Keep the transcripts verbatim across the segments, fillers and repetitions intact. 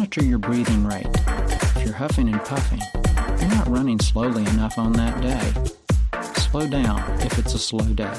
Monitor your breathing rate. If you're huffing and puffing, you're not running slowly enough on that day. Slow down if it's a slow day.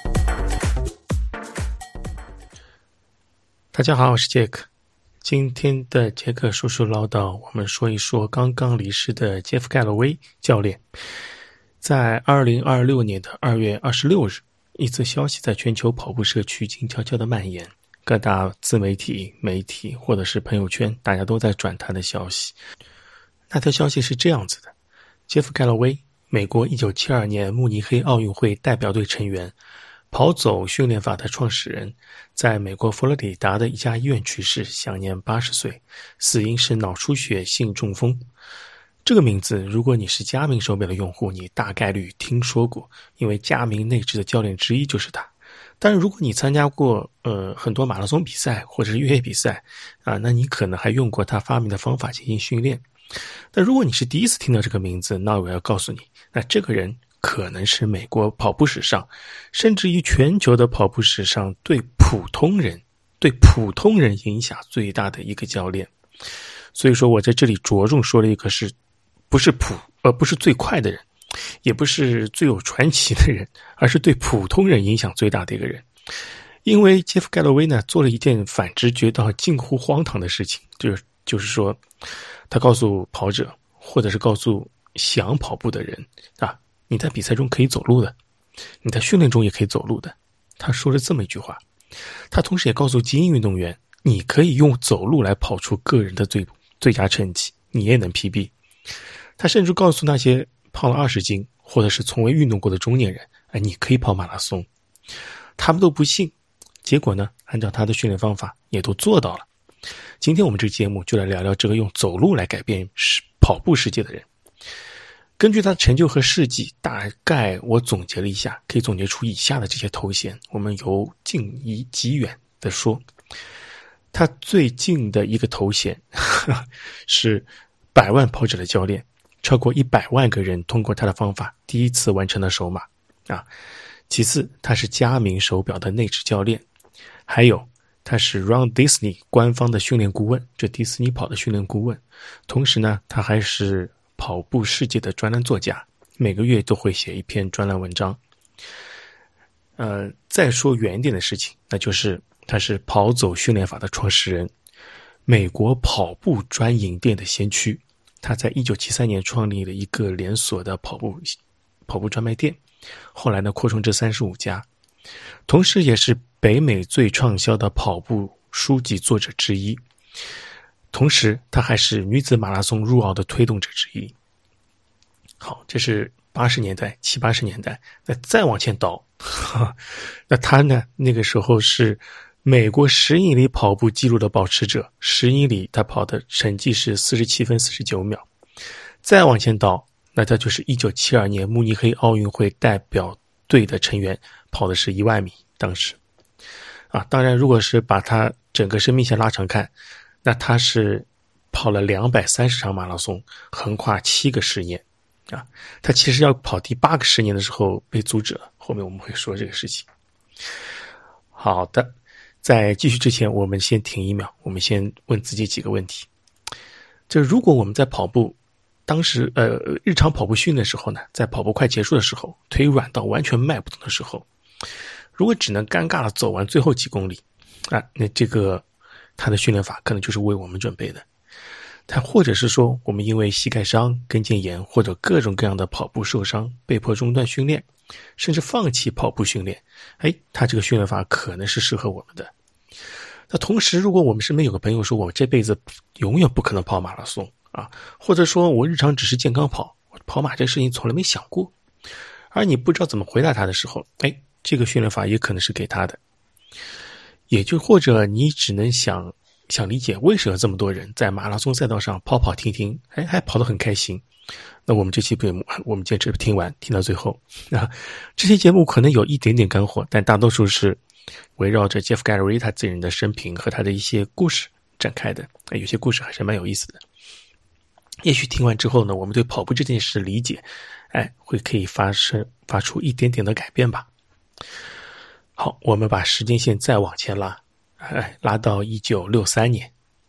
大家好，我是杰克。今天的杰克叔叔唠叨，我们说一说刚刚离世的杰夫·盖洛威教练。在二零二六年的二月二十六日，一则消息在全球跑步社区静悄悄地蔓延，各大自媒体、媒体或者是朋友圈，大家都在转他的消息。那条消息是这样子的：杰夫·盖洛威，美国一九七二年慕尼黑奥运会代表队成员，跑走训练法的创始人，在美国佛罗里达的一家医院去世，享年八十岁，死因是脑出血性中风。这个名字，如果你是佳明手表的用户，你大概率听说过，因为佳明内置的教练之一就是他。但是如果你参加过呃很多马拉松比赛或者是越野比赛啊，那你可能还用过他发明的方法进行训练。但如果你是第一次听到这个名字，那我要告诉你，那这个人可能是美国跑步史上，甚至于全球的跑步史上对普通人、对普通人影响最大的一个教练。所以说我在这里着重说了一个是，不是普，呃，不是最快的人，也不是最有传奇的人，而是对普通人影响最大的一个人。因为杰夫·盖洛威呢，做了一件反直觉到近乎荒唐的事情，就是就是说，他告诉跑者，或者是告诉想跑步的人啊，你在比赛中可以走路的，你在训练中也可以走路的。他说了这么一句话，他同时也告诉精英运动员，你可以用走路来跑出个人的最最佳成绩，你也能 P B。他甚至告诉那些胖了二十斤或者是从未运动过的中年人，哎，你可以跑马拉松。他们都不信，结果呢，按照他的训练方法也都做到了。今天我们这个节目就来聊聊这个用走路来改变跑步世界的人。根据他的成就和事迹，大概我总结了一下，可以总结出以下的这些头衔，我们由近以及远的说。他最近的一个头衔呵呵是百万跑者的教练，超过一百万个人通过他的方法第一次完成了首马啊。其次，他是佳明手表的内置教练，还有他是 Run Disney 官方的训练顾问，这迪士尼跑的训练顾问。同时呢，他还是跑步世界的专栏作家，每个月都会写一篇专栏文章。呃，再说远一点的事情，那就是他是跑走训练法的创始人，美国跑步专营店的先驱。他在一九七三年创立了一个连锁的跑步跑步专卖店，后来呢扩充至三十五家，同时也是北美最畅销的跑步书籍作者之一。同时他还是女子马拉松入奥的推动者之一。好，这是八十年代七八十年代。那再往前倒，那他呢那个时候是美国十英里跑步纪录的保持者，十英里他跑的成绩是四十七分四十九秒。再往前倒，那他就是一九七二年慕尼黑奥运会代表队的成员，跑的是一万米。当时啊，当然如果是把他整个生命线拉长看，那他是跑了两百三十场马拉松，横跨七个十年啊。他其实要跑第八个十年的时候被阻止了，后面我们会说这个事情。好的，在继续之前，我们先停一秒，我们先问自己几个问题。就如果我们在跑步当时呃日常跑步训练的时候呢，在跑步快结束的时候，腿软到完全迈不动的时候，如果只能尴尬的走完最后几公里啊，那这个他的训练法可能就是为我们准备的。他或者是说我们因为膝盖伤、跟腱炎或者各种各样的跑步受伤被迫中断训练，甚至放弃跑步训练，哎，他这个训练法可能是适合我们的。那同时如果我们身边有个朋友说我这辈子永远不可能跑马拉松啊，或者说我日常只是健康跑，我跑马这个事情从来没想过，而你不知道怎么回答他的时候，哎，这个训练法也可能是给他的。也就或者你只能想想理解为什么这么多人在马拉松赛道上跑跑停停，哎，还跑得很开心。那我们这期节目我们坚持听完听到最后啊，这期节目可能有一点点干货，但大多数是围绕着杰夫·盖洛威他自己人的生平和他的一些故事展开的，有些故事还是蛮有意思的。也许听完之后呢，我们对跑步这件事的理解，哎，会可以发生发出一点点的改变吧。好，我们把时间线再往前拉，哎，拉到一九六三年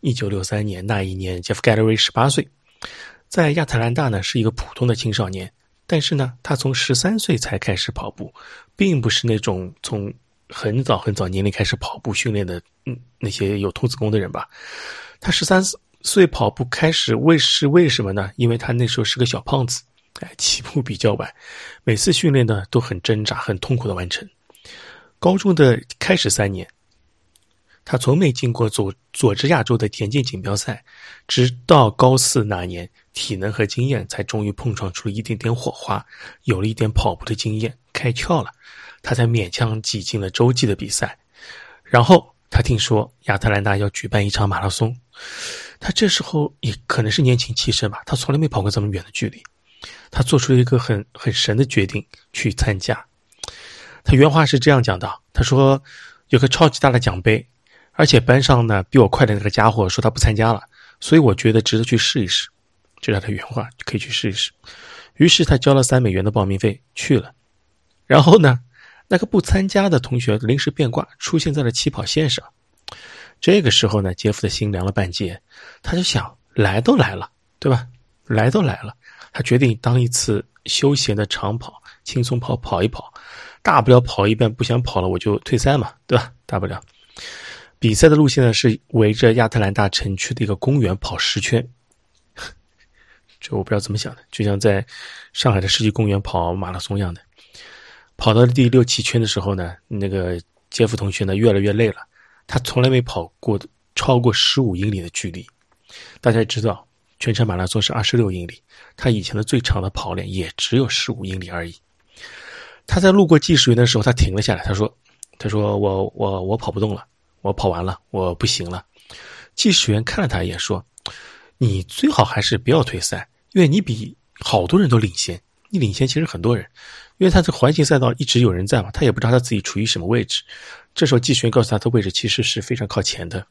一九六三年那一年，杰夫·盖勒威十八岁，在亚特兰大呢是一个普通的青少年，但是呢，他从十三岁才开始跑步，并不是那种从很早很早年龄开始跑步训练的，嗯，那些有童子功的人吧。他十三岁跑步开始为是为什么呢？因为他那时候是个小胖子，哎，起步比较晚，每次训练呢都很挣扎、很痛苦的完成。高中的开始三年，他从没进过佐佐治亚州的田径锦标赛，直到高四那年，体能和经验才终于碰撞出了一点点火花，有了一点跑步的经验，开窍了，他才勉强挤进了洲际的比赛。然后他听说亚特兰大要举办一场马拉松，他这时候也可能是年轻气盛吧，他从来没跑过这么远的距离，他做出了一个很很神的决定去参加。他原话是这样讲的，他说有个超级大的奖杯，而且班上呢比我快的那个家伙说他不参加了，所以我觉得值得去试一试，这是他的原话，可以去试一试。于是他交了三美元的报名费去了。然后呢，那个不参加的同学临时变卦，出现在了起跑线上。这个时候呢，杰夫的心凉了半截，他就想，来都来了，对吧？来都来了，他决定当一次休闲的长跑，轻松跑跑一跑，大不了跑一半不想跑了我就退赛嘛，对吧？大不了。比赛的路线呢是围着亚特兰大城区的一个公园跑十圈，这我不知道怎么想的，就像在上海的世纪公园跑马拉松一样的。跑到第六七圈的时候呢，那个杰夫同学呢越来越累了，他从来没跑过超过十五英里的距离。大家也知道，全程马拉松是二十六英里，他以前的最长的跑练也只有十五英里而已。他在路过计时员的时候，他停了下来，他说：“他说我我我跑不动了，我跑完了，我不行了。”计时员看了他一眼，说：“你最好还是不要退赛，因为你比好多人都领先，你领先其实很多人。”因为他这环形赛道一直有人在嘛，他也不知道他自己处于什么位置。这时候计时员告诉他的位置其实是非常靠前的。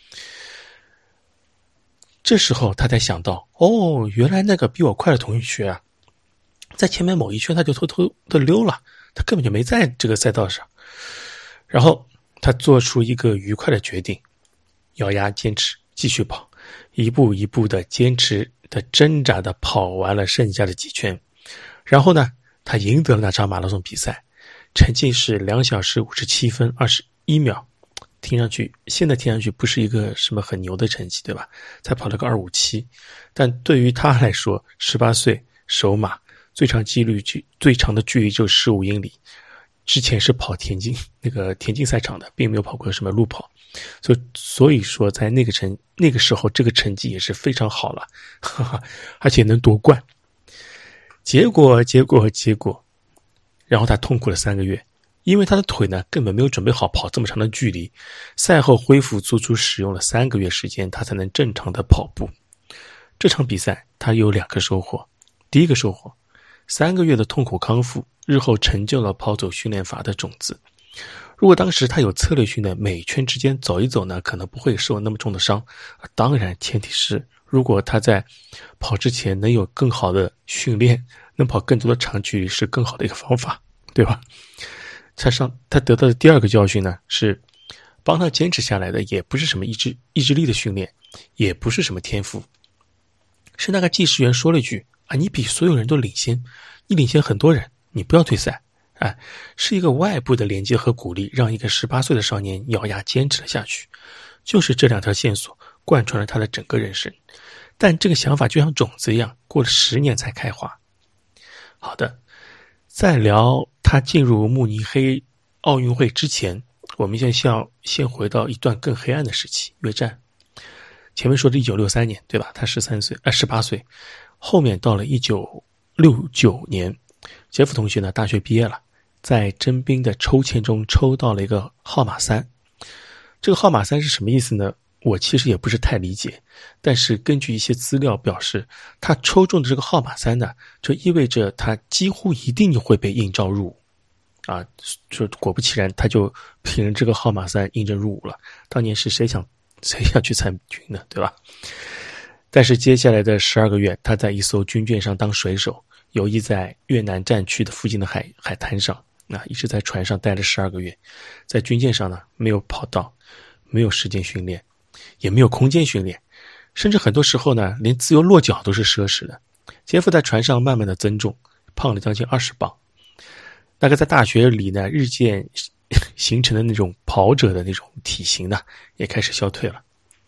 这时候他才想到，哦，原来那个比我快的同学啊，在前面某一圈他就偷偷的溜了，他根本就没在这个赛道上。然后他做出一个愉快的决定，咬牙坚持继续跑，一步一步的坚持的挣扎的跑完了剩下的几圈。然后呢，他赢得了那场马拉松比赛，成绩是两小时五十七分二十一秒。听上去，现在听上去不是一个什么很牛的成绩，对吧？才跑了个二五七，但对于他来说，十八岁首马，最长纪律最长的距离就十五英里。之前是跑田径那个田径赛场的，并没有跑过什么路跑，所以所以说在那个成那个时候，这个成绩也是非常好了，哈哈，而且能夺冠。结果结果结果，然后他痛苦了三个月，因为他的腿呢根本没有准备好跑这么长的距离。赛后恢复足足使用了三个月时间，他才能正常的跑步。这场比赛他有两个收获，第一个收获，三个月的痛苦康复，日后成就了跑走训练法的种子。如果当时他有策略训练，每圈之间走一走呢，可能不会受那么重的伤。当然前提是如果他在跑之前能有更好的训练，能跑更多的长距离是更好的一个方法，对吧？他上他得到的第二个教训呢，是帮他坚持下来的也不是什么意志意志力的训练，也不是什么天赋，是那个计时员说了一句啊，你比所有人都领先，你领先很多人，你不要退赛。哎，是一个外部的连接和鼓励，让一个十八岁的少年咬牙坚持了下去。就是这两条线索贯穿了他的整个人生，但这个想法就像种子一样，过了十年才开花。好的，在聊他进入慕尼黑奥运会之前，我们先要先回到一段更黑暗的时期，越战。前面说的一九六三年，对吧？他十三岁，呃，十八岁。后面到了一九六九年，杰夫同学呢大学毕业了，在征兵的抽签中抽到了一个号码三。这个号码三是什么意思呢？我其实也不是太理解，但是根据一些资料表示，他抽中的这个号码三呢，就意味着他几乎一定会被应召入伍啊！就果不其然，他就凭着这个号码三应征入伍了。当年是谁想谁想去参军呢，对吧？但是接下来的十二个月，他在一艘军舰上当水手，游弋在越南战区的附近的海海滩上，那一直在船上待了十二个月，在军舰上呢没有跑道，没有时间训练。 也没有空间训练，甚至很多时候呢，连自由落脚都是奢侈的。杰夫在船上慢慢的增重，胖了将近二十磅。大概在大学里呢，日渐形成的那种跑者的那种体型呢，也开始消退了。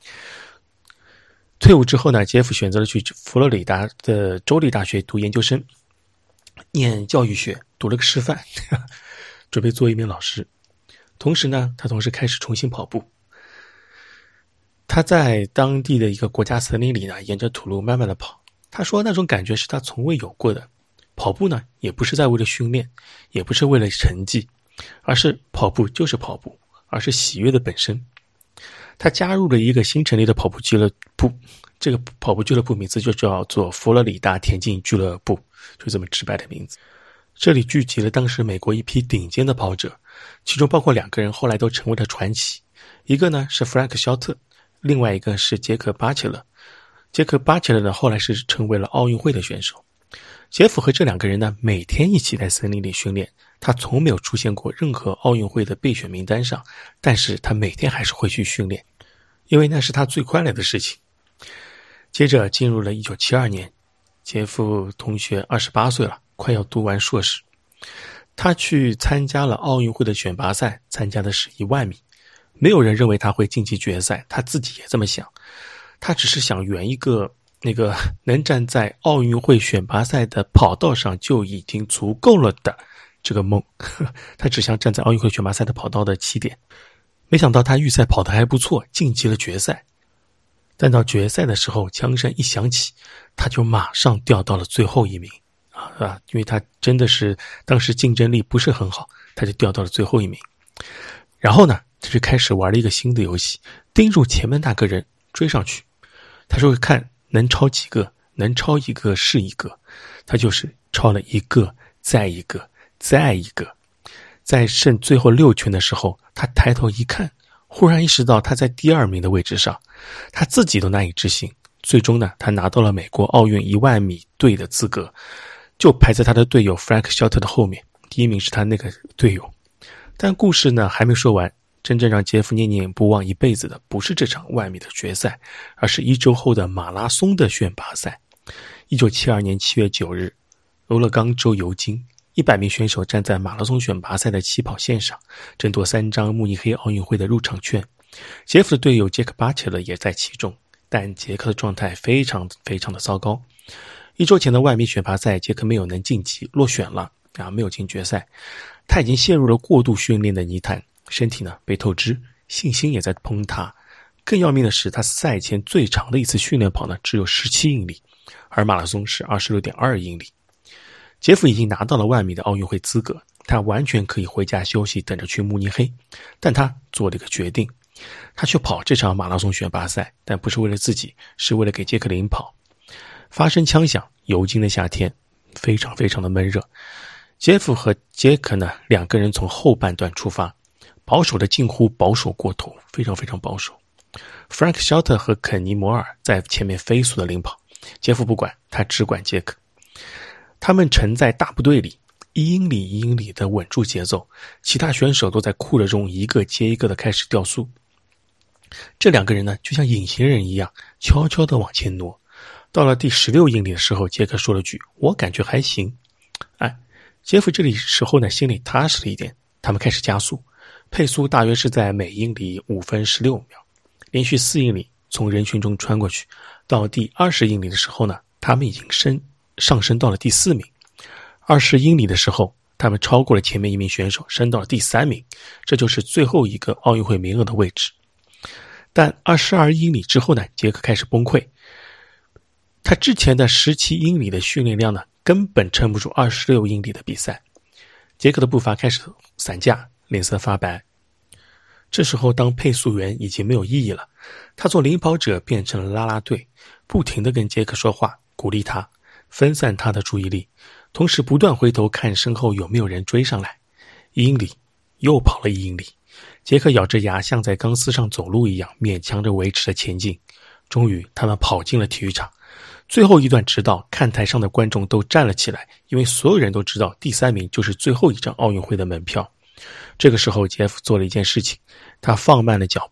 退伍之后呢，杰夫选择了去佛罗里达的州立大学读研究生，念教育学，读了个师范，准备做一名老师。同时呢，他同时开始重新跑步。他在当地的一个国家森林里呢，沿着土路慢慢的跑。他说那种感觉是他从未有过的。跑步呢，也不是在为了训练，也不是为了成绩，而是跑步就是跑步，而是喜悦的本身。他加入了一个新成立的跑步俱乐部，这个跑步俱乐部名字就叫做佛罗里达田径俱乐部，就这么直白的名字。这里聚集了当时美国一批顶尖的跑者，其中包括两个人后来都成为了传奇，一个呢是弗兰克·肖特，另外一个是杰克·巴切勒。杰克·巴切勒呢后来是成为了奥运会的选手。杰夫和这两个人呢每天一起在森林里训练，他从没有出现过任何奥运会的备选名单上，但是他每天还是会去训练，因为那是他最快乐的事情。接着进入了一九七二年，杰夫同学二十八岁了，快要读完硕士。他去参加了奥运会的选拔赛，参加的是一万米。没有人认为他会晋级决赛，他自己也这么想。他只是想圆一个那个能站在奥运会选拔赛的跑道上就已经足够了的这个梦。他只想站在奥运会选拔赛的跑道的起点。没想到他预赛跑得还不错，晋级了决赛。但到决赛的时候，枪声一响起，他就马上掉到了最后一名啊！因为他真的是当时竞争力不是很好，他就掉到了最后一名。然后呢，他就开始玩了一个新的游戏，盯住前面那个人追上去。他说看能超几个，能超一个是一个。他就是超了一个，再一个，再一个。在剩最后六圈的时候，他抬头一看，忽然意识到他在第二名的位置上，他自己都难以置信。最终呢，他拿到了美国奥运一万米队的资格，就排在他的队友 Frank 肖特的后面，第一名是他那个队友。但故事呢还没说完，真正让杰夫念念不忘一辈子的不是这场万米的决赛，而是一周后的马拉松的选拔赛。一九七二年七月九日，俄勒冈州尤金，一百名选手站在马拉松选拔赛的起跑线上，争夺三张慕尼黑奥运会的入场券。杰夫的队友杰克·巴切勒也在其中，但杰克的状态非常非常的糟糕。一周前的万米选拔赛，杰克没有能晋级，落选了啊，没有进决赛。他已经陷入了过度训练的泥潭，身体呢被透支，信心也在崩塌。更要命的是，他赛前最长的一次训练跑呢只有十七英里，而马拉松是 二十六点二英里。杰夫已经拿到了万米的奥运会资格，他完全可以回家休息，等着去慕尼黑。但他做了一个决定，他去跑这场马拉松选拔赛，但不是为了自己，是为了给杰克领跑。发生枪响，尤金的夏天非常非常的闷热。杰夫和杰克呢两个人从后半段出发，保守的近乎保守过头，非常非常保守。Frank 肖特和肯尼摩尔在前面飞速的领跑，杰夫不管，他只管杰克。他们沉在大部队里，一英里一英里的稳住节奏，其他选手都在酷热中一个接一个的开始掉速。这两个人呢就像隐形人一样，悄悄的往前挪。到了第十六英里的时候，杰克说了句我感觉还行。哎，杰夫这里时候呢心里踏实了一点，他们开始加速，配速大约是在每英里五分十六秒，连续四英里从人群中穿过去。到第二十英里的时候呢，他们已经升上升到了第四名。二十英里的时候，他们超过了前面一名选手，升到了第三名，这就是最后一个奥运会名额的位置。但二十二英里之后呢，杰克开始崩溃。他之前的十七英里的训练量呢，根本撑不住二十六英里的比赛。杰克的步伐开始散架，脸色发白。这时候当配速员已经没有意义了，他从领跑者变成了啦啦队，不停地跟杰克说话，鼓励他，分散他的注意力，同时不断回头看身后有没有人追上来。一英里，又跑了一英里，杰克咬着牙像在钢丝上走路一样，勉强着维持着前进。终于他们跑进了体育场，最后一段直到看台上的观众都站了起来，因为所有人都知道第三名就是最后一张奥运会的门票。这个时候杰夫做了一件事情，他放慢了脚步，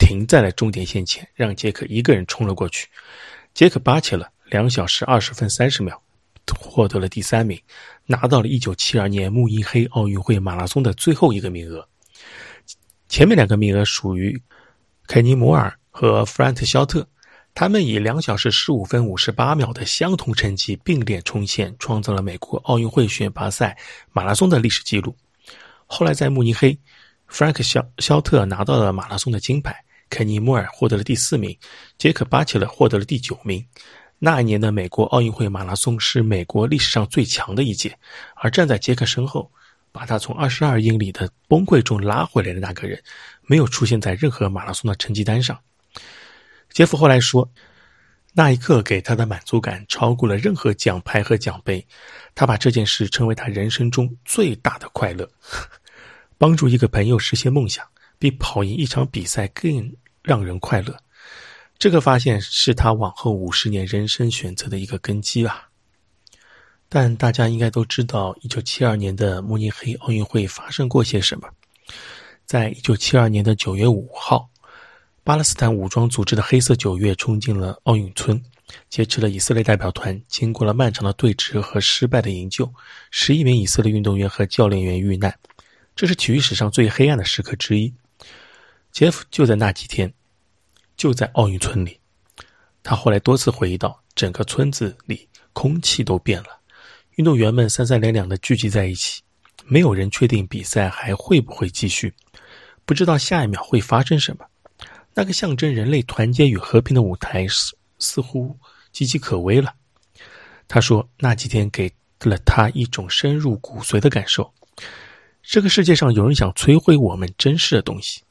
停在了终点线前，让杰克一个人冲了过去。杰克巴切了两小时二十分三十秒，获得了第三名，拿到了一九七二年慕尼黑奥运会马拉松的最后一个名额。前面两个名额属于凯尼摩尔和弗兰特肖特，他们以两小时十五分五十八秒的相同成绩并列冲线，创造了美国奥运会选拔赛马拉松的历史记录。后来在慕尼黑，弗兰克肖肖特拿到了马拉松的金牌，肯尼摩尔获得了第四名，杰克巴切勒获得了第九名。那一年的美国奥运会马拉松是美国历史上最强的一届，而站在杰克身后，把他从二十二英里的崩溃中拉回来的那个人，没有出现在任何马拉松的成绩单上。杰夫后来说，那一刻给他的满足感超过了任何奖牌和奖杯，他把这件事称为他人生中最大的快乐。帮助一个朋友实现梦想，比跑赢一场比赛更让人快乐。这个发现是他往后五十年人生选择的一个根基啊。但大家应该都知道一九七二年的慕尼黑奥运会发生过些什么。在一九七二年的九月五号，巴勒斯坦武装组织的黑色九月冲进了奥运村，劫持了以色列代表团，经过了漫长的对峙和失败的营救，十一名以色列运动员和教练员遇难。这是体育史上最黑暗的时刻之一。杰夫就在那几天就在奥运村里，他后来多次回忆到，整个村子里空气都变了，运动员们三三两两地聚集在一起，没有人确定比赛还会不会继续，不知道下一秒会发生什么。那个象征人类团结与和平的舞台似乎岌岌可危了。他说，那几天给了他一种深入骨髓的感受，这个世界上有人想摧毁我们珍视的东西。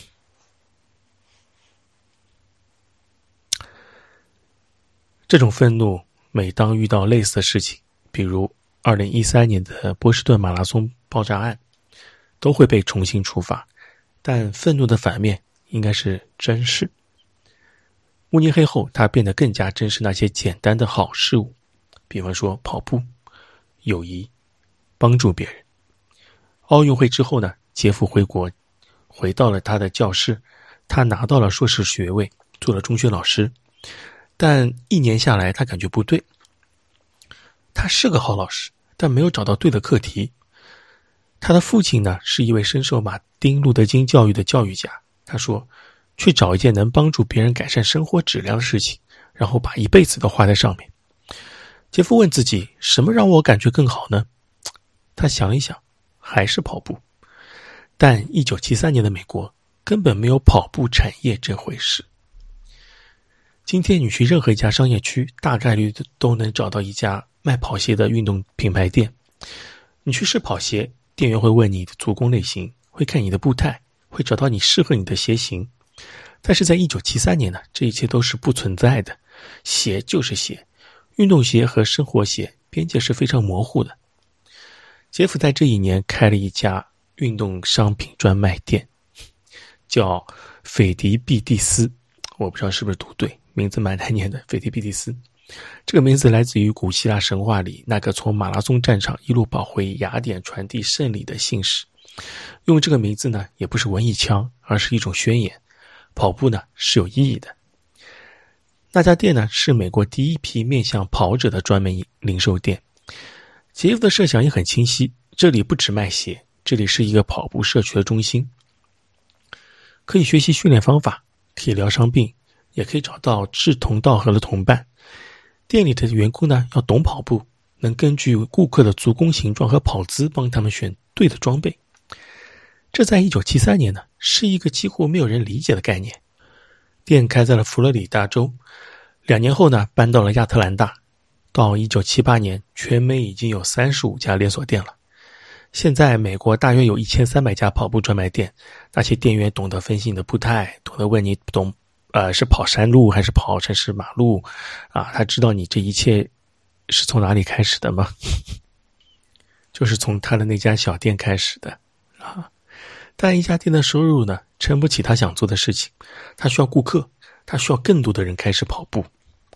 这种愤怒每当遇到类似的事情，比如二零一三年的波士顿马拉松爆炸案，都会被重新触发。但愤怒的反面应该是珍视。慕尼黑后，他变得更加珍视那些简单的好事物，比方说跑步、友谊、帮助别人。奥运会之后呢，杰夫回国，回到了他的教室，他拿到了硕士学位，做了中学老师。但一年下来，他感觉不对。他是个好老师，但没有找到对的课题。他的父亲呢，是一位深受马丁路德金教育的教育家。他说，去找一件能帮助别人改善生活质量的事情，然后把一辈子都花在上面。杰夫问自己，什么让我感觉更好呢？他想一想，还是跑步。但一九七三年的美国根本没有跑步产业这回事。今天你去任何一家商业区，大概率都能找到一家卖跑鞋的运动品牌店。你去试跑鞋，店员会问你的足弓类型，会看你的步态，会找到你适合你的鞋型。但是在一九七三年呢，这一切都是不存在的。鞋就是鞋，运动鞋和生活鞋边界是非常模糊的。杰夫在这一年开了一家运动商品专卖店，叫斐迪毕蒂斯，我不知道是不是读对，名字蛮难念的，斐迪毕蒂斯。这个名字来自于古希腊神话里那个从马拉松战场一路跑回雅典传递胜利的信使。用这个名字呢，也不是文艺腔，而是一种宣言。跑步呢是有意义的。那家店呢是美国第一批面向跑者的专门零售店。杰夫的设想也很清晰，这里不只卖鞋，这里是一个跑步社区的中心，可以学习训练方法，可以疗伤病，也可以找到志同道合的同伴。店里的员工呢要懂跑步，能根据顾客的足弓形状和跑姿帮他们选对的装备。这在一九七三年呢是一个几乎没有人理解的概念。店开在了佛罗里达州，两年后呢搬到了亚特兰大。到一九七八年，全美已经有三十五家连锁店了。现在美国大约有一千三百家跑步专卖店，那些店员懂得分析你的步态，懂得问你懂呃是跑山路还是跑城市马路啊？他知道你这一切是从哪里开始的吗？就是从他的那家小店开始的啊。但一家店的收入呢，撑不起他想做的事情，他需要顾客，他需要更多的人开始跑步。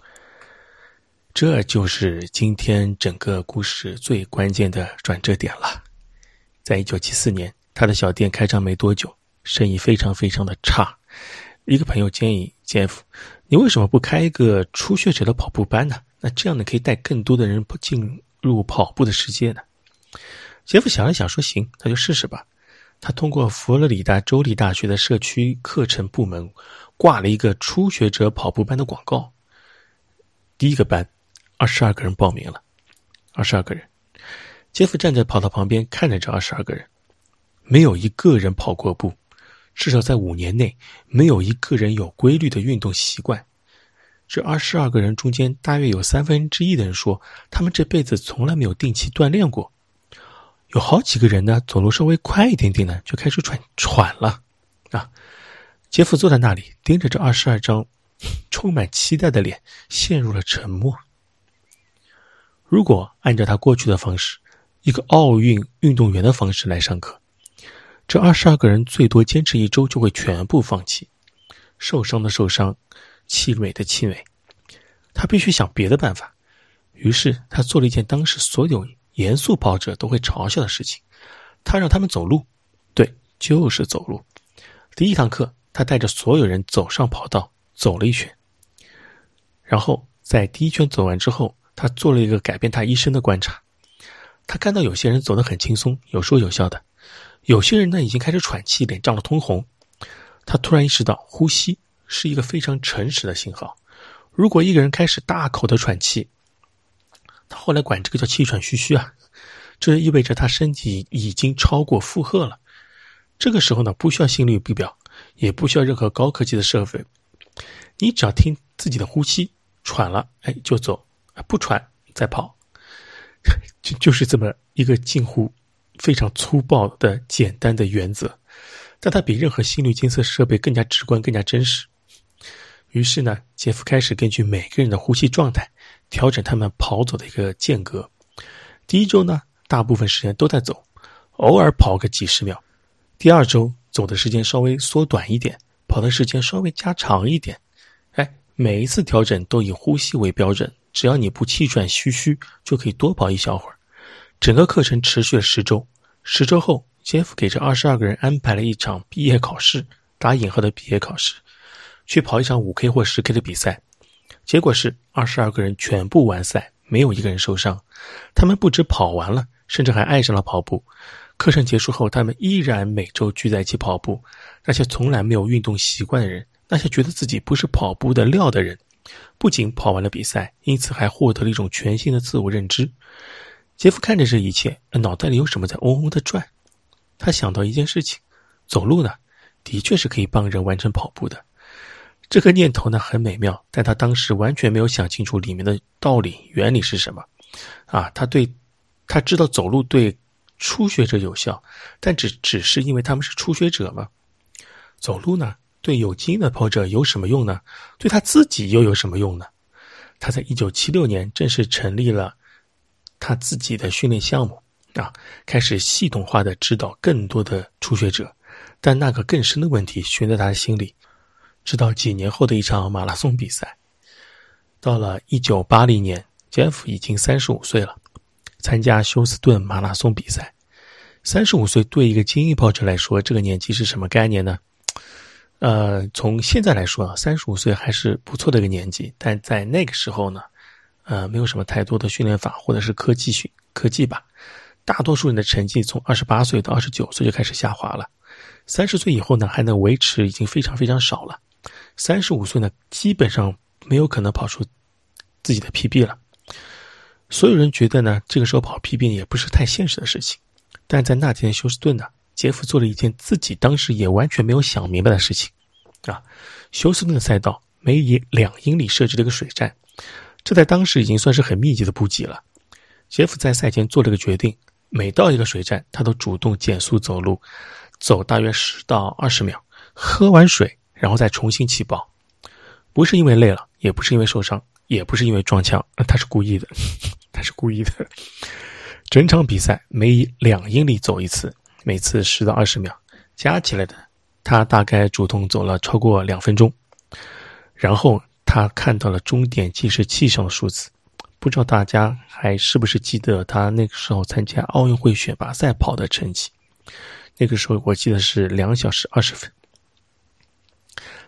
这就是今天整个故事最关键的转折点了。在一九七四年，他的小店开张没多久，生意非常非常的差。 一个朋友建议杰夫，你为什么不开一个初学者的跑步班呢？那这样呢可以带更多的人进入跑步的世界呢。杰夫想了想说行，那就试试吧。他通过佛罗里达州立大学的社区课程部门挂了一个初学者跑步班的广告。第一个班二十二个人报名了，二十二个人。杰夫站在跑道旁边看着这二十二个人，没有一个人跑过步，至少在五年内没有一个人有规律的运动习惯。这二十二个人中间大约有三分之一的人说他们这辈子从来没有定期锻炼过，有好几个人呢走路稍微快一点点呢就开始喘喘了啊！杰夫坐在那里盯着这二十二张充满期待的脸，陷入了沉默。如果按照他过去的方式，一个奥运运动员的方式来上课，这二十二个人最多坚持一周就会全部放弃，受伤的受伤，气馁的气馁。他必须想别的办法，于是他做了一件当时所有严肃跑者都会嘲笑的事情，他让他们走路，对，就是走路。第一堂课，他带着所有人走上跑道，走了一圈。然后在第一圈走完之后，他做了一个改变他一生的观察。他看到有些人走得很轻松，有说有笑的，有些人呢已经开始喘气，脸涨得通红。他突然意识到，呼吸是一个非常诚实的信号。如果一个人开始大口的喘气，他后来管这个叫气喘吁吁啊，这意味着他身体已经超过负荷了。这个时候呢，不需要心率仪表，也不需要任何高科技的设备，你只要听自己的呼吸，喘了，哎，就走，不喘再跑，就就是这么一个近乎非常粗暴的简单的原则，但它比任何心率监测设备更加直观，更加真实。于是呢，杰夫开始根据每个人的呼吸状态调整他们跑走的一个间隔。第一周呢，大部分时间都在走，偶尔跑个几十秒。第二周走的时间稍微缩短一点，跑的时间稍微加长一点。哎，每一次调整都以呼吸为标准，只要你不气喘吁吁，就可以多跑一小会儿。整个课程持续了十周。十周后，杰夫给这二十二个人安排了一场毕业考试，打引号的毕业考试，去跑一场五 K 或十 K 的比赛。结果是二十二个人全部完赛，没有一个人受伤。他们不止跑完了，甚至还爱上了跑步。课程结束后，他们依然每周聚在一起跑步。那些从来没有运动习惯的人，那些觉得自己不是跑步的料的人，不仅跑完了比赛，因此还获得了一种全新的自我认知。杰夫看着这一切，脑袋里有什么在嗡嗡的转。他想到一件事情，走路呢，的确是可以帮人完成跑步的。这个念头呢很美妙，但他当时完全没有想清楚里面的道理原理是什么。啊，他对他知道走路对初学者有效，但只只是因为他们是初学者吗？走路呢，对有经验的跑者有什么用呢？对他自己又有什么用呢？他在一九七六年正式成立了他自己的训练项目啊，开始系统化的指导更多的初学者。但那个更深的问题悬在他的心里，直到几年后的一场马拉松比赛。到了一九八零年，杰夫已经三十五岁了，参加休斯顿马拉松比赛。三十五岁对一个精英跑者来说，这个年纪是什么概念呢？呃，从现在来说啊，三十五岁还是不错的一个年纪，但在那个时候呢，呃，没有什么太多的训练法或者是科技训科技吧。大多数人的成绩从二十八岁到二十九岁就开始下滑了。三十岁以后呢，还能维持已经非常非常少了。三十五岁呢，基本上没有可能跑出自己的 P B 了。所有人觉得呢，这个时候跑 P B 也不是太现实的事情。但在那天休斯顿呢，杰夫做了一件自己当时也完全没有想明白的事情啊！休斯顿的赛道每以两英里设置了一个水站，这在当时已经算是很密集的补给了。杰夫在赛前做了个决定，每到一个水站，他都主动减速走路，走大约十到二十秒，喝完水，然后再重新起跑。不是因为累了，也不是因为受伤，也不是因为撞墙，他是故意的，他是故意的。整场比赛每以两英里走一次，每次十到二十秒，加起来的，他大概主动走了超过两分钟。然后他看到了终点计时器上的数字，不知道大家还是不是记得他那个时候参加奥运会选拔赛跑的成绩。那个时候我记得是两小时二十分。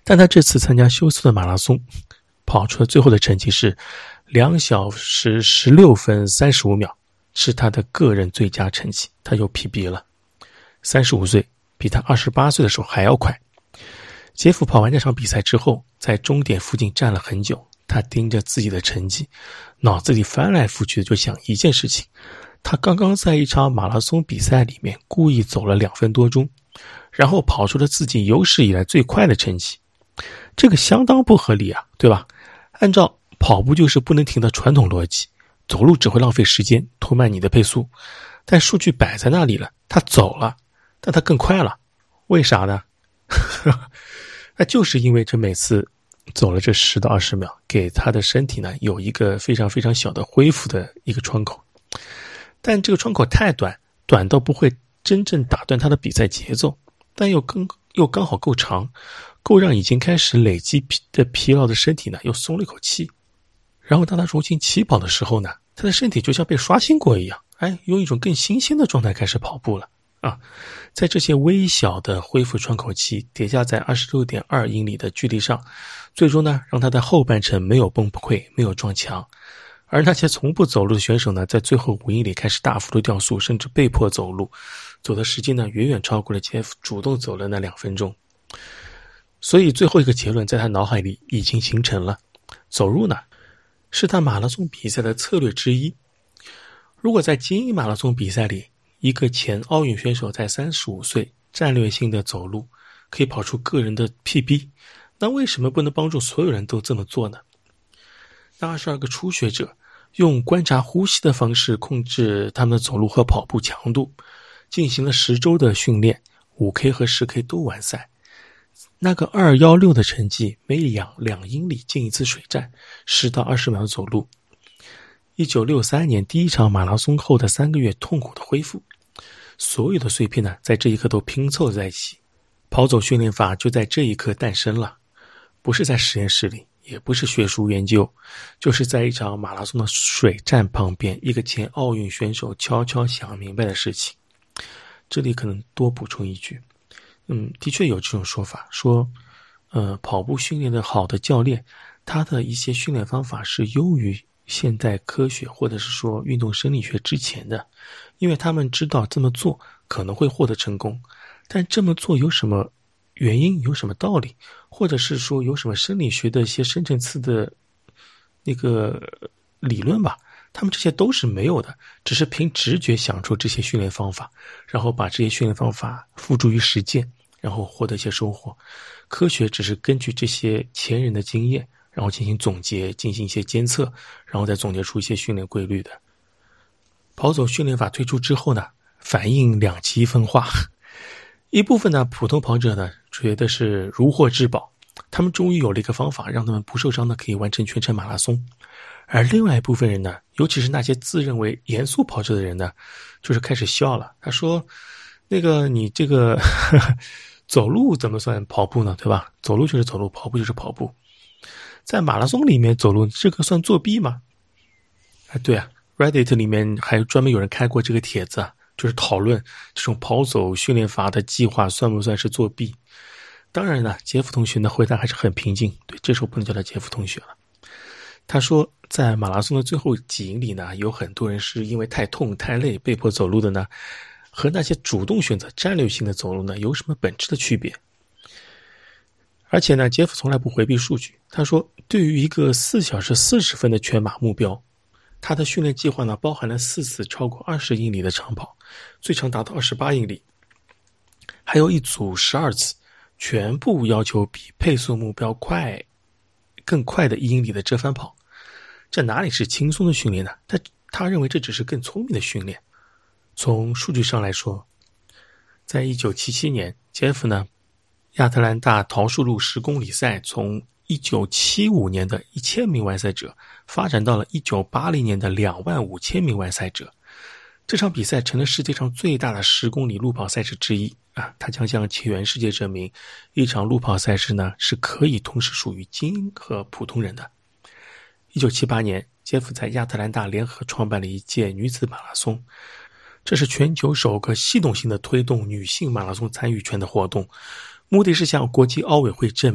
但他这次参加休斯顿马拉松，跑出了最后的成绩是两小时十六分三十五秒，是他的个人最佳成绩，他又 P B 了。三十五岁，比他二十八岁的时候还要快。杰夫跑完这场比赛之后，在终点附近站了很久，他盯着自己的成绩，脑子里翻来覆去的就想一件事情：他刚刚在一场马拉松比赛里面故意走了两分多钟，然后跑出了自己有史以来最快的成绩，这个相当不合理啊，对吧？按照跑步就是不能停的传统逻辑，走路只会浪费时间，拖慢你的配速。但数据摆在那里了，他走了，但他更快了，为啥呢？那就是因为这每次走了这十到二十秒，给他的身体呢有一个非常非常小的恢复的一个窗口。但这个窗口太短，短到不会真正打断他的比赛节奏，但又更又刚好够长，够让已经开始累积的疲劳的身体呢又松了一口气。然后当他重新起跑的时候呢，他的身体就像被刷新过一样，哎，用一种更新鲜的状态开始跑步了啊！在这些微小的恢复窗口期叠加在 二十六点二 英里的距离上，最终呢让他在后半程没有崩溃，没有撞墙。而那些从不走路的选手呢，在最后五英里开始大幅度掉速，甚至被迫走路，走的时间呢远远超过了杰夫主动走了那两分钟。所以最后一个结论在他脑海里已经形成了：走路呢是他马拉松比赛的策略之一。如果在精英马拉松比赛里，一个前奥运选手在三十五岁战略性的走路可以跑出个人的 P B， 那为什么不能帮助所有人都这么做呢？那二十二个初学者用观察呼吸的方式控制他们的走路和跑步强度，进行了十周的训练， 五 K 和十 K 都完赛。那个二一六的成绩，每两两英里进一次水站，十到二十秒走路。一九六三年第一场马拉松后的三个月痛苦的恢复，所有的碎片呢，在这一刻都拼凑在一起，跑走训练法就在这一刻诞生了，不是在实验室里，也不是学术研究，就是在一场马拉松的水站旁边，一个前奥运选手悄悄想明白的事情。这里可能多补充一句，嗯，的确有这种说法，说，呃，跑步训练的好的教练，他的一些训练方法是优于现代科学或者是说运动生理学之前的，因为他们知道这么做可能会获得成功，但这么做有什么原因，有什么道理，或者是说有什么生理学的一些深层次的那个理论吧，他们这些都是没有的，只是凭直觉想出这些训练方法，然后把这些训练方法付诸于实践，然后获得一些收获。科学只是根据这些前人的经验，然后进行总结，进行一些监测，然后再总结出一些训练规律的。跑走训练法推出之后呢，反应两极分化。一部分呢，普通跑者呢觉得是如获至宝，他们终于有了一个方法，让他们不受伤的可以完成全程马拉松。而另外一部分人呢，尤其是那些自认为严肃跑者的人呢，就是开始笑了。他说：“那个你这个呵呵走路怎么算跑步呢？对吧？走路就是走路，跑步就是跑步。在马拉松里面走路，这个算作弊吗？”哎，对啊 ，Reddit 里面还专门有人开过这个帖子啊，就是讨论这种跑走训练法的计划算不算是作弊。当然呢，杰夫同学的回答还是很平静，对，这时候不能叫他杰夫同学了。他说，在马拉松的最后几英里呢，有很多人是因为太痛太累被迫走路的呢，和那些主动选择战略性的走路呢，有什么本质的区别？而且呢，杰夫从来不回避数据。他说，对于一个四小时四十分的全马目标，他的训练计划呢，包含了四次超过二十英里的长跑，最长达到二十八英里，还有一组十二次，全部要求比配速目标快更快的一英里的折返跑。这哪里是轻松的训练呢？他他认为这只是更聪明的训练。从数据上来说，在一九七七年，杰夫呢，亚特兰大桃树路十公里赛从一九七五年的一千名完赛者发展到了一九八零年的两万五千名完赛者。这场比赛成了世界上最大的十公里路跑赛事之一啊！它将向全世界证明，一场路跑赛事呢是可以同时属于精英和普通人的。一九七八年，杰夫在亚特兰大联合创办了一届女子马拉松，这是全球首个系统性的推动女性马拉松参与权的活动，目的是向国际奥委会证明，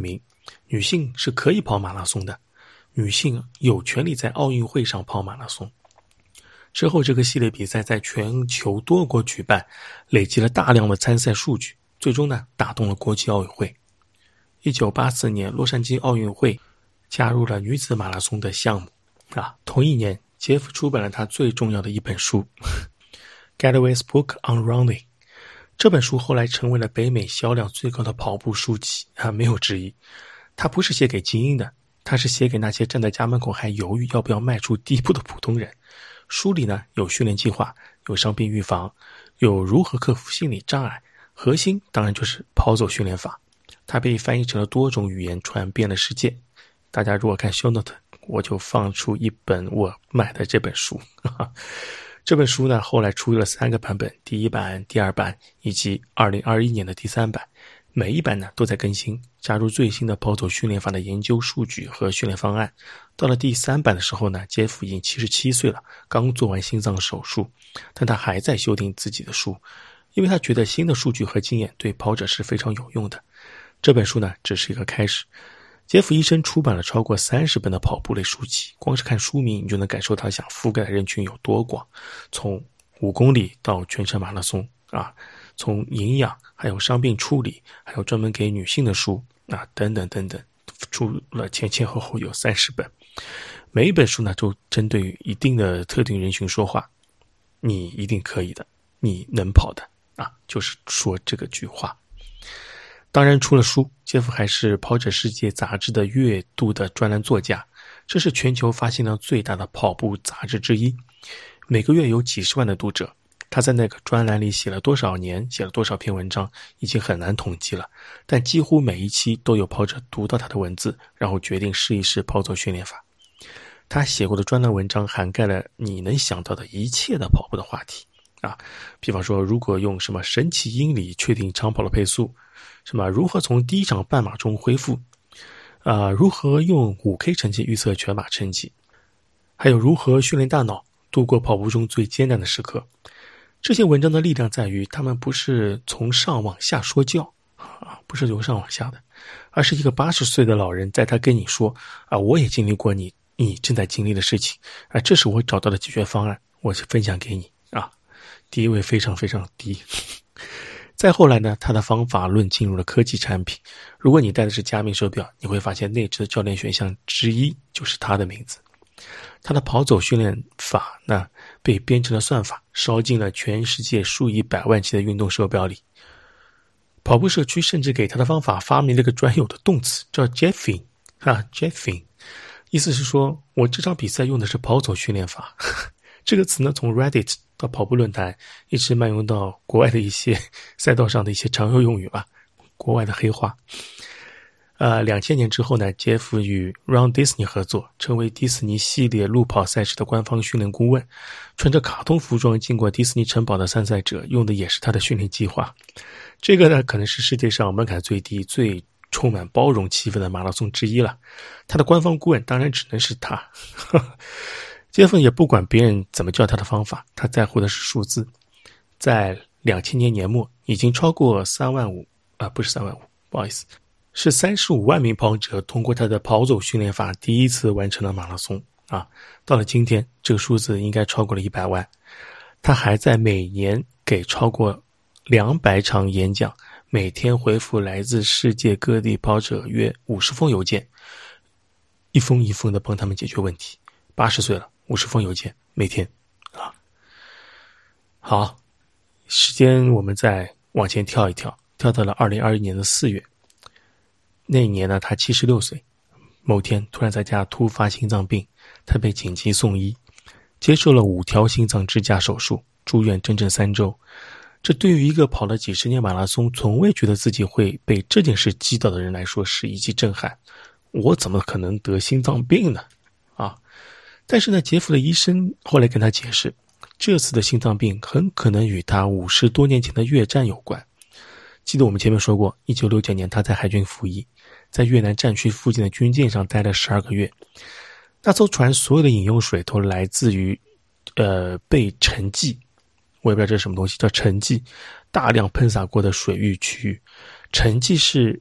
女性是可以跑马拉松的，女性有权利在奥运会上跑马拉松。之后这个系列比赛在全球多国举办，累积了大量的参赛数据，最终呢打动了国际奥委会。一九八四年洛杉矶奥运会加入了女子马拉松的项目啊。同一年杰夫出版了他最重要的一本书Galloway's Book on Running， 这本书后来成为了北美销量最高的跑步书籍啊，没有之一。它不是写给精英的，它是写给那些站在家门口还犹豫要不要迈出第一步的普通人。书里呢有训练计划，有伤病预防，有如何克服心理障碍，核心当然就是跑走训练法。它被翻译成了多种语言，传遍了世界。大家如果看 show note， 我就放出一本我买的这本书。这本书呢后来出了三个版本，第一版、第二版以及二零二一年的第三版。每一版呢都在更新，加入最新的跑走训练法的研究数据和训练方案。到了第三版的时候呢，杰夫已经七十七岁了，刚做完心脏手术，但他还在修订自己的书，因为他觉得新的数据和经验对跑者是非常有用的。这本书呢只是一个开始。杰夫医生出版了超过三十本的跑步类书籍，光是看书名你就能感受他想覆盖的人群有多广，从五公里到全程马拉松啊，从营养还有伤病处理，还有专门给女性的书啊，等等等等，出了前前后后有三十本。每一本书呢都针对于一定的特定人群说话，你一定可以的，你能跑的啊，就是说这个句话。当然除了书，杰夫还是跑者世界杂志的月度的专栏作家，这是全球发行量最大的跑步杂志之一，每个月有几十万的读者。他在那个专栏里写了多少年，写了多少篇文章，已经很难统计了，但几乎每一期都有跑者读到他的文字，然后决定试一试跑走训练法。他写过的专栏文章涵盖了你能想到的一切的跑步的话题啊，比方说如果用什么神奇英里确定长跑的配速，什么如何从第一场半马中恢复啊，如何用 五 K 成绩预测全马成绩，还有如何训练大脑度过跑步中最艰难的时刻。这些文章的力量在于他们不是从上往下说教啊，不是由上往下的，而是一个八十岁的老人在他跟你说啊，我也经历过你你正在经历的事情啊，这是我找到的解决方案，我分享给你啊，地位非常非常低。再后来呢，他的方法论进入了科技产品，如果你戴的是佳明手表，你会发现内置的教练选项之一就是他的名字。他的跑走训练法呢，被编成了算法，烧进了全世界数以百万计的运动手表里。跑步社区甚至给他的方法发明了个专有的动词，叫 Jeffing 啊 Jeffing， 意思是说我这场比赛用的是跑走训练法。这个词呢，从 Reddit 到跑步论坛，一直漫游到国外的一些赛道上的一些常用用语吧，国外的黑话。呃，两千年之后呢，杰夫与 Run Disney 合作，成为迪士尼系列路跑赛事的官方训练顾问。穿着卡通服装经过迪士尼城堡的参赛者，用的也是他的训练计划。这个呢，可能是世界上门槛最低、最充满包容气氛的马拉松之一了。他的官方顾问当然只能是他。杰夫也不管别人怎么叫他的方法，他在乎的是数字。在两千年年末，已经超过三万五啊，不是三万五，不好意思。是三十五万名跑者通过他的跑走训练法第一次完成了马拉松啊！到了今天，这个数字应该超过了一百万。他还在每年给超过两百场演讲，每天回复来自世界各地跑者约五十封邮件，一封一封的帮他们解决问题。八十岁了，五十封邮件每天啊！好，时间我们再往前跳一跳，跳到了二零二一年的四月。那一年呢，他七十六岁，某天突然在家突发心脏病，他被紧急送医，接受了五条心脏支架手术，住院整整三周。这对于一个跑了几十年马拉松，从未觉得自己会被这件事击倒的人来说，是一记震撼。我怎么可能得心脏病呢？啊！但是呢，杰夫的医生后来跟他解释，这次的心脏病很可能与他五十多年前的越战有关。记得我们前面说过，一九六九年他在海军服役，在越南战区附近的军舰上待了十二个月。那艘船所有的饮用水都来自于呃被沉寂，我也不知道这是什么东西，叫沉寂，大量喷洒过的水域区域。沉寂是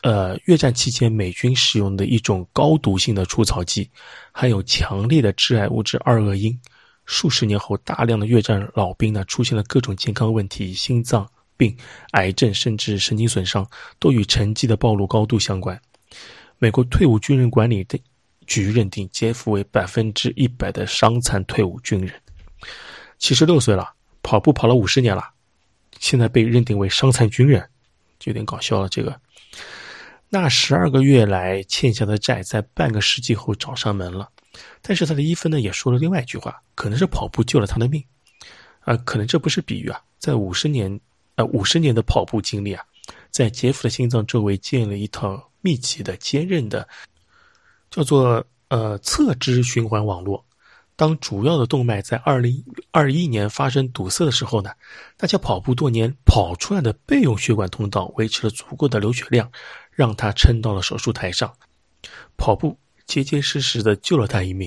呃，越战期间美军使用的一种高毒性的除草剂，含有强烈的致癌物质二恶英。数十年后，大量的越战老兵呢出现了各种健康问题，心脏病、癌症甚至神经损伤，都与沉寂的暴露高度相关。美国退伍军人管理局认定杰夫为百分之一百的伤残退伍军人，七十六岁了，跑步跑了五十年了，现在被认定为伤残军人，就有点搞笑了。这个，那十二个月来欠下的债，在半个世纪后找上门了。但是他的医生呢，也说了另外一句话，可能是跑步救了他的命，啊、呃，可能这不是比喻啊，在五十年，呃，五十年的跑步经历啊，在杰夫的心脏周围建了一套密集的、坚韧的，叫做呃侧支循环网络。当主要的动脉在二零二一年发生堵塞的时候呢，大家跑步多年跑出来的备用血管通道维持了足够的流血量，让他撑到了手术台上。跑步结结实实的救了他一命。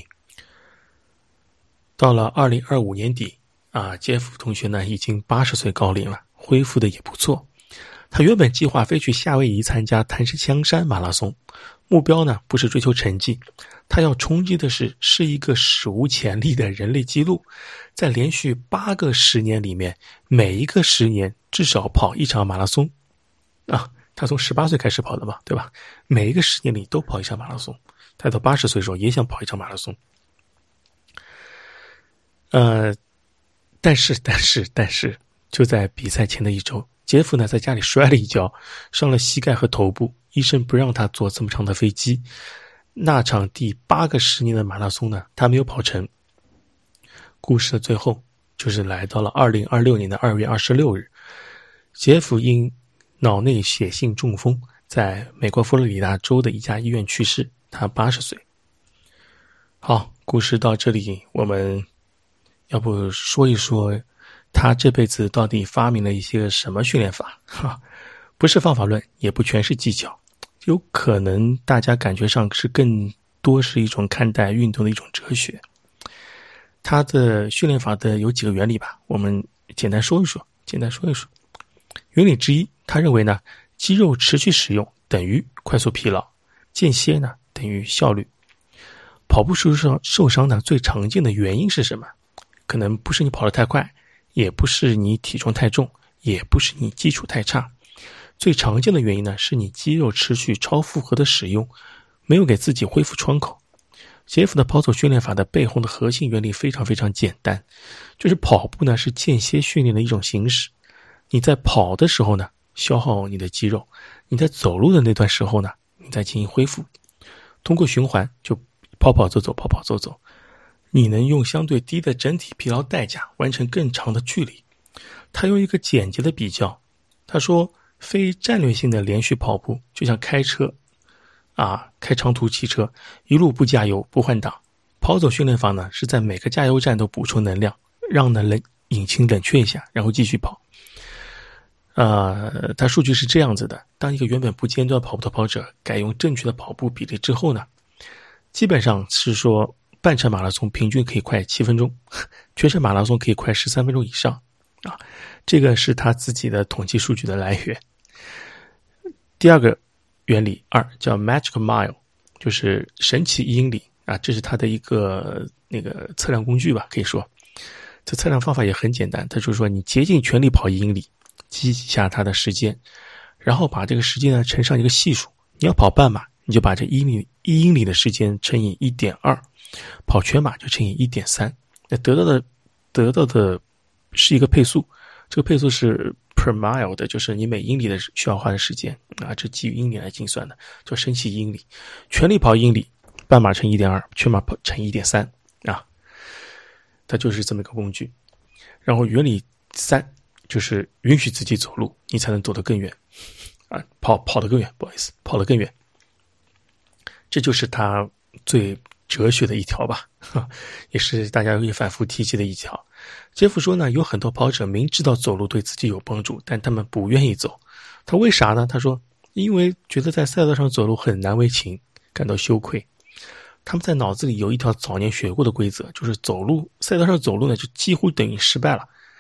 到了二零二五年底啊，杰夫同学呢已经八十岁高龄了，恢复的也不错。他原本计划飞去夏威夷参加檀香山马拉松，目标呢不是追求成绩，他要冲击的是是一个史无前例的人类纪录，在连续八个十年里面，每一个十年至少跑一场马拉松啊。他从十八岁开始跑的嘛，对吧？每一个十年里都跑一场马拉松。他到八十岁的时候也想跑一场马拉松。呃，但是但是但是，就在比赛前的一周，杰夫呢在家里摔了一跤，伤了膝盖和头部，医生不让他坐这么长的飞机。那场第八个十年的马拉松呢，他没有跑成。故事的最后就是来到了二零二六年的二月二十六日，杰夫因脑内血性中风，在美国佛罗里达州的一家医院去世，他八十岁。好，故事到这里，我们要不说一说他这辈子到底发明了一些什么训练法？哈，不是方法论，也不全是技巧，有可能大家感觉上是更多是一种看待运动的一种哲学。他的训练法的有几个原理吧，我们简单说一说，简单说一说。原理之一，他认为呢，肌肉持续使用等于快速疲劳，间歇呢等于效率。跑步受伤受伤呢，最常见的原因是什么？可能不是你跑得太快，也不是你体重太重，也不是你基础太差。最常见的原因呢，是你肌肉持续超负荷的使用，没有给自己恢复窗口。杰夫的跑走训练法的背后的核心原理非常非常简单，就是跑步呢是间歇训练的一种形式。你在跑的时候呢，消耗你的肌肉；你在走路的那段时候呢，你在进行恢复。通过循环，就跑跑走走，跑跑走走，你能用相对低的整体疲劳代价完成更长的距离。他用一个简洁的比较，他说，非战略性的连续跑步就像开车啊，开长途汽车，一路不加油不换挡。跑走训练法呢，是在每个加油站都补充能量，让呢冷引擎冷却一下，然后继续跑。呃，它数据是这样子的，当一个原本不间断跑步的跑者改用正确的跑步比例之后呢，基本上是说半程马拉松平均可以快七分钟，全程马拉松可以快十三分钟以上啊，这个是他自己的统计数据的来源。第二个原理二叫 Magic Mile， 就是神奇一英里啊，这是他的一个那个测量工具吧，可以说这测量方法也很简单，他就是说你竭尽全力跑一英里，记一下它的时间，然后把这个时间呢乘上一个系数。你要跑半马，你就把这一英里一英里的时间乘以 一点二， 跑全马就乘以 一点三， 那得到的得到的是一个配速，这个配速是 per mile 的，就是你每英里的需要花的时间啊，这基于英里来计算的，叫神奇英里。全力跑英里，半马乘 一点二， 全马跑乘 一点三 啊，它就是这么一个工具。然后原理三就是允许自己走路，你才能走得更远啊，跑跑得更远，不好意思，跑得更远。这就是他最哲学的一条吧，也是大家会反复提及的一条。杰夫说呢，有很多跑者明知道走路对自己有帮助，但他们不愿意走。他为啥呢？他说，因为觉得在赛道上走路很难为情，感到羞愧。他们在脑子里有一条早年学过的规则，就是走路赛道上走路呢，就几乎等于失败了。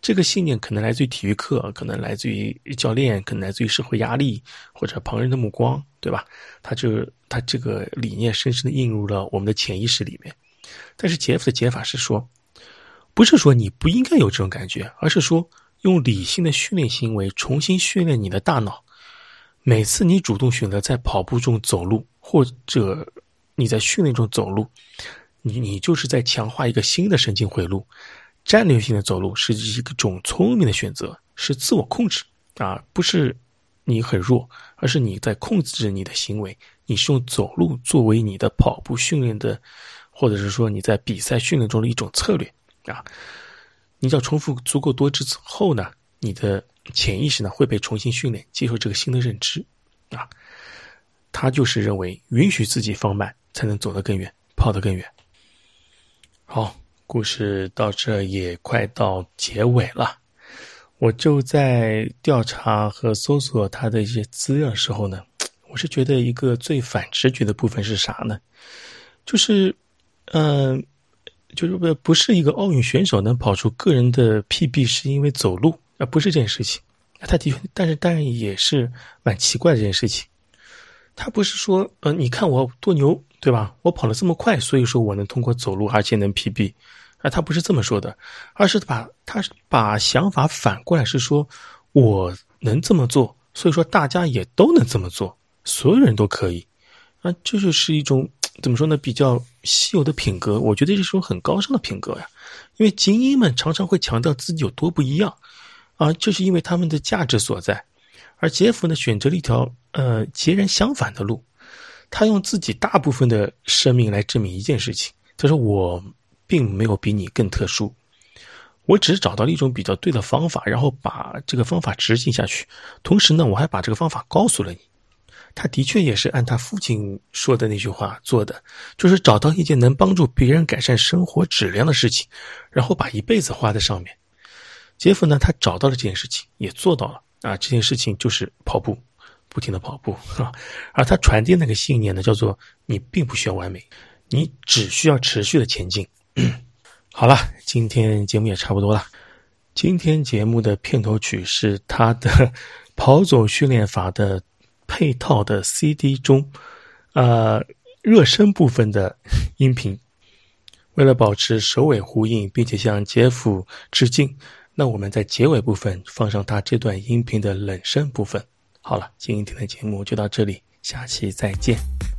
这个信念可能来自于体育课，可能来自于教练，可能来自于社会压力或者旁人的目光，对吧？他就他这个理念深深的印入了我们的潜意识里面。但是杰夫的解法是说，不是说你不应该有这种感觉，而是说用理性的训练行为重新训练你的大脑。每次你主动选择在跑步中走路，或者你在训练中走路，你你就是在强化一个新的神经回路。战略性的走路是一种聪明的选择，是自我控制啊，不是你很弱，而是你在控制你的行为。你是用走路作为你的跑步训练的，或者是说你在比赛训练中的一种策略啊。你只要重复足够多次之后呢，你的潜意识呢会被重新训练，接受这个新的认知啊。他就是认为允许自己放慢，才能走得更远，跑得更远。好，故事到这也快到结尾了。我就在调查和搜索他的一些资料的时候呢，我是觉得一个最反直觉的部分是啥呢？就是嗯、呃，就是不不是一个奥运选手能跑出个人的 P B 是因为走路，而不是这件事情。他的确，但是当然也是蛮奇怪的这件事情。他不是说呃你看我多牛，对吧？我跑得这么快，所以说我能通过走路而且能 P B。啊，他不是这么说的，而是把他把想法反过来，是说我能这么做，所以说大家也都能这么做，所有人都可以。啊，这就是一种怎么说呢，比较稀有的品格。我觉得这是一种很高尚的品格呀，因为精英们常常会强调自己有多不一样啊，这是因为他们的价值所在。而杰夫呢，选择了一条呃截然相反的路，他用自己大部分的生命来证明一件事情，他说我并没有比你更特殊，我只是找到了一种比较对的方法，然后把这个方法执行下去，同时呢我还把这个方法告诉了你。他的确也是按他父亲说的那句话做的，就是找到一件能帮助别人改善生活质量的事情，然后把一辈子花在上面。杰夫呢，他找到了这件事情，也做到了啊，这件事情就是跑步，不停的跑步啊。而他传递那个信念呢，叫做你并不需要完美，你只需要持续的前进。好了，今天节目也差不多了。今天节目的片头曲是他的跑走训练法的配套的 C D 中呃热身部分的音频。为了保持首尾呼应，并且向杰夫致敬，那我们在结尾部分放上他这段音频的冷身部分。好了，今天的节目就到这里，下期再见。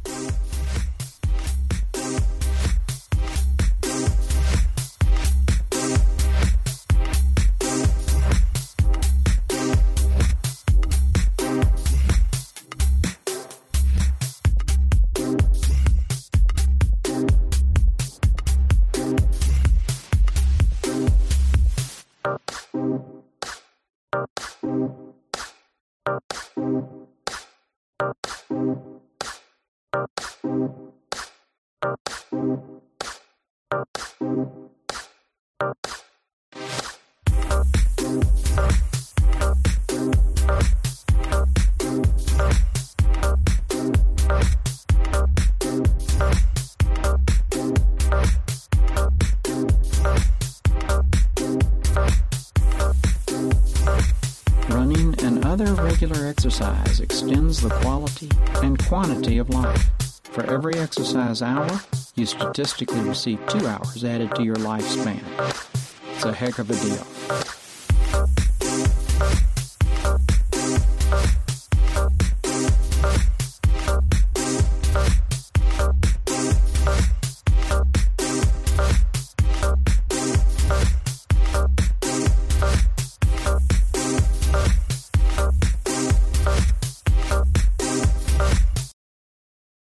Running and other regular exercise extends the quality and quantity of life. For every exercise hour, you statistically receive two hours added to your lifespan. It's a heck of a deal.